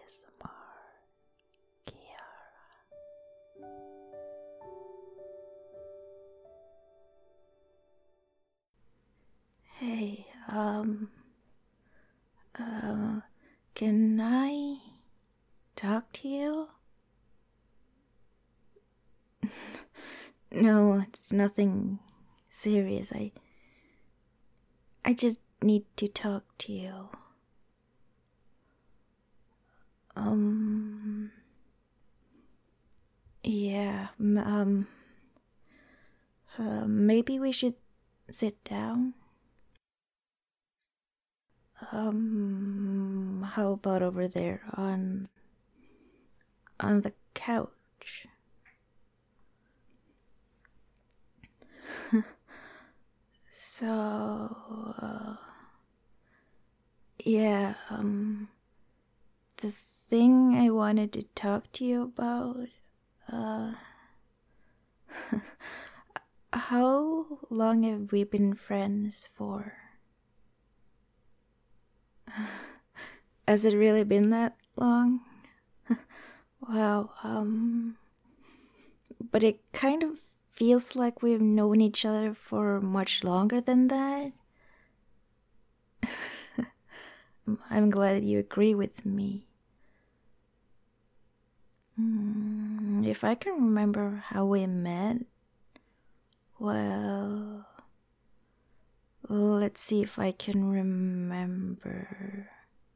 ASMR Kiara. Hey, can I talk to you? No, it's nothing serious. I just need to talk to you. Yeah, maybe we should sit down. How about over there on the couch? So, yeah, the thing I wanted to talk to you about, how long have we been friends for? Has it really been that long? Wow, but it kind of feels like we've known each other for much longer than that. I'm glad you agree with me. If I can remember how we met, well, let's see if I can remember.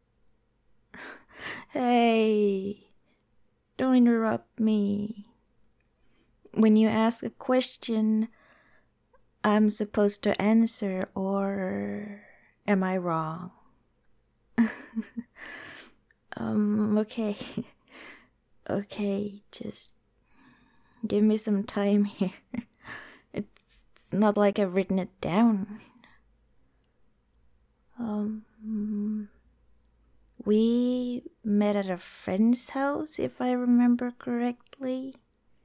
Hey, don't interrupt me. When you ask a question, I'm supposed to answer, or am I wrong? Okay. Okay, just give me some time here. It's not like I've written it down. We met at a friend's house, if I remember correctly.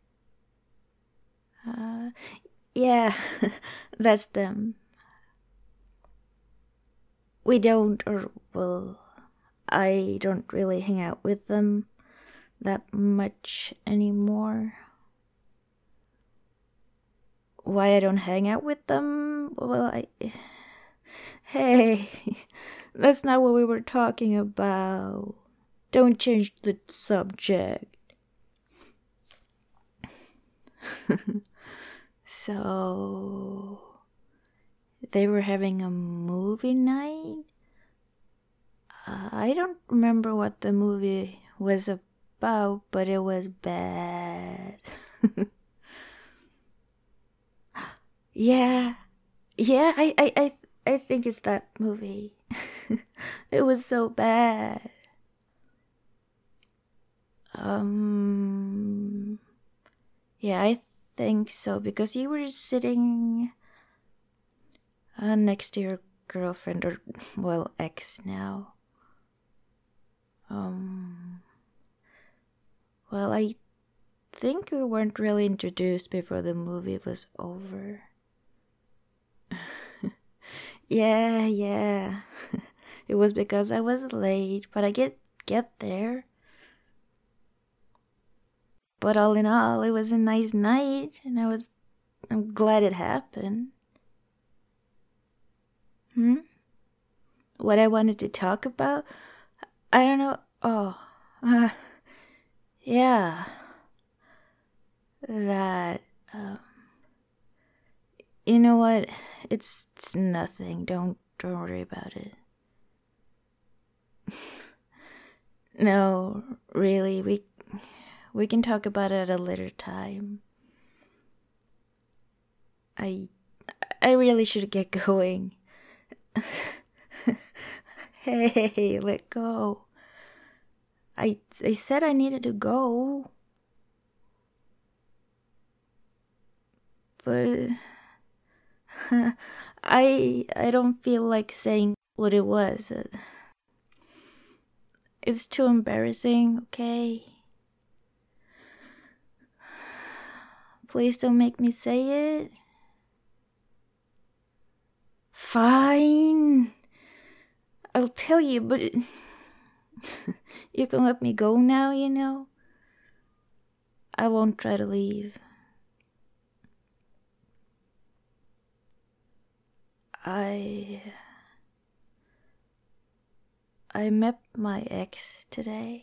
Yeah, that's them. We don't, or, well, I don't really hang out with them that much anymore. Why I don't hang out with them? Well, Hey, that's not what we were talking about. Don't change the subject. So, they were having a movie night? I don't remember what the movie was about, but it was bad. Yeah, I think it's that movie. It was so bad. Yeah, I think so, because you were sitting next to your girlfriend, or, well, ex now. Well, I think we weren't really introduced before the movie was over. Yeah. It was because I was late, but I get there. But all in all, it was a nice night, and I'm glad it happened. What I wanted to talk about? I don't know. Oh, yeah. That, you know what? It's nothing. Don't worry about it. No, really, we can talk about it at a later time. I really should get going. Hey, let go. I said I needed to go. But I don't feel like saying what it was. It's too embarrassing, okay? Please don't make me say it. Fine. I'll tell you, but You can let me go now, you know? I won't try to leave. I met my ex today.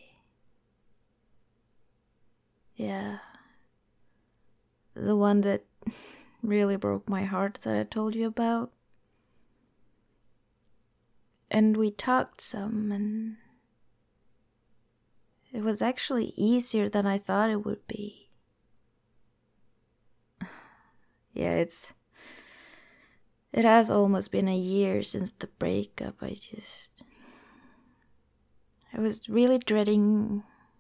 Yeah. The one that really broke my heart that I told you about. And we talked some, and it was actually easier than I thought it would be. Yeah, it has almost been a year since the breakup. I was really dreading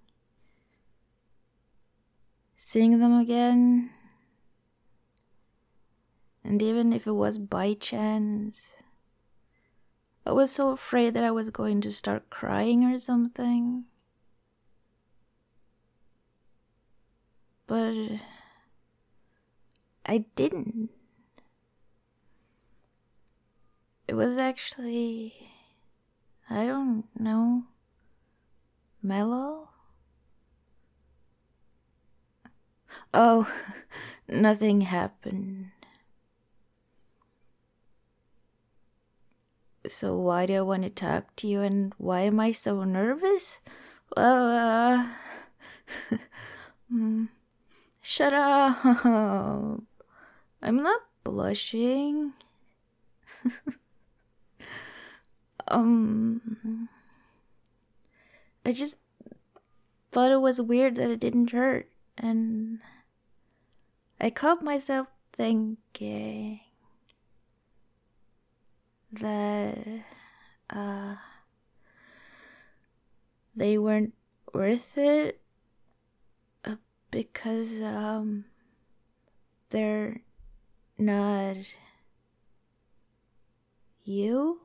seeing them again. And even if it was by chance, I was so afraid that I was going to start crying or something. But I didn't. It was actually, I don't know, mellow? Oh, nothing happened. So why do I want to talk to you, and why am I so nervous? Well, shut up. I'm not blushing. I just thought it was weird that it didn't hurt, and I caught myself thinking that they weren't worth it because they're not you.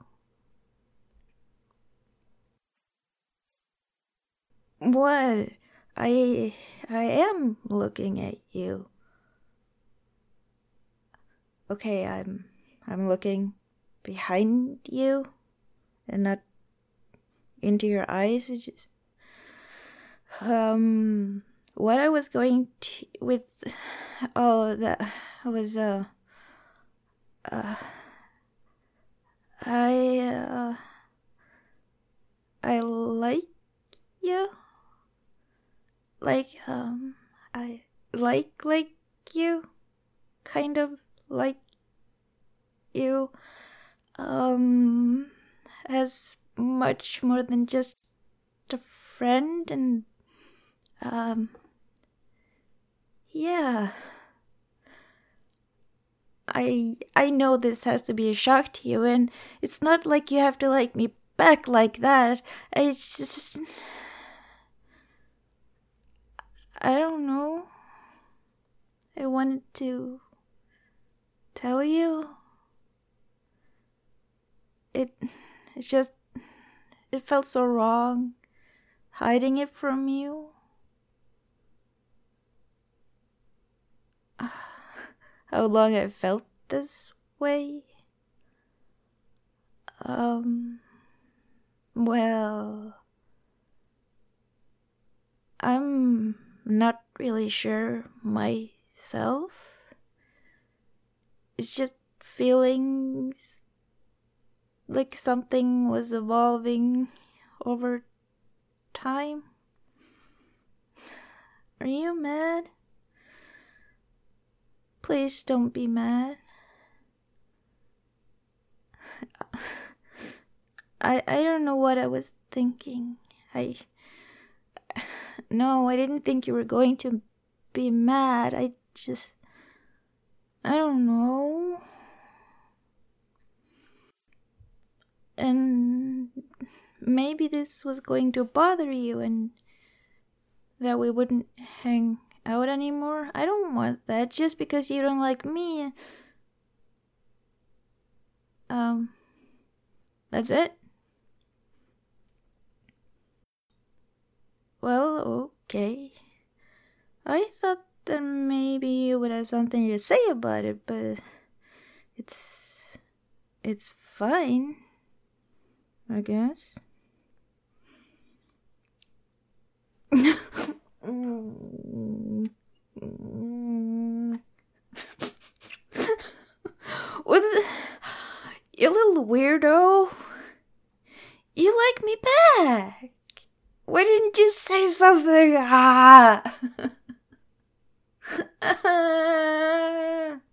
What? I am looking at you. Okay, I'm looking behind you and not into your eyes. It's just, what I was going to with all of that was I like you. Like I like you, kind of like you, as much more than just a friend, and yeah. I know this has to be a shock to you, and it's not like you have to like me back like that. I don't know. I wanted to tell you. It's just, it felt so wrong hiding it from you. How long I felt this way? Well, I'm not really sure myself. It's just feelings like something was evolving over time. Are you mad? Please don't be mad. I don't know what I was thinking. No, I didn't think you were going to be mad. I don't know. And maybe this was going to bother you, and that we wouldn't hang out anymore. I don't want that just because you don't like me. That's it? Well, okay. I thought that maybe you would have something to say about it, but it's fine, I guess. What you little weirdo. You like me back. Why didn't you say something?